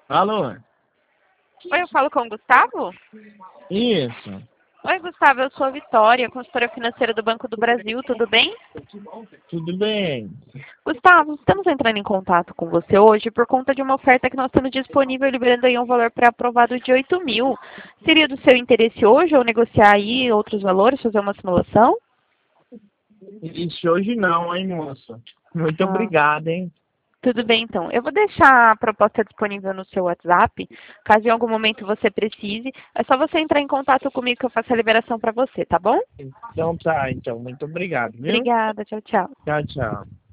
Alô? Oi, eu falo com o Gustavo? Isso. Oi, Gustavo, eu sou a Vitória, consultora financeira do Banco do Brasil, tudo bem? Tudo bem? Gustavo, estamos entrando em contato com você hoje por conta de uma oferta que nós temos disponível, liberando aí um valor pré-aprovado de 8.000. Seria do seu interesse hoje ou negociar aí outros valores, fazer uma simulação? Isso hoje não, hein, moça? Muito Ah, obrigado, hein? tudo bem, então. Eu vou deixar a proposta disponível no seu WhatsApp. Caso em algum momento você precise, é só você entrar em contato comigo que eu faço a liberação para você, tá bom? Então tá, então. Muito obrigado, viu? Obrigada, tchau, tchau. Tchau, tchau.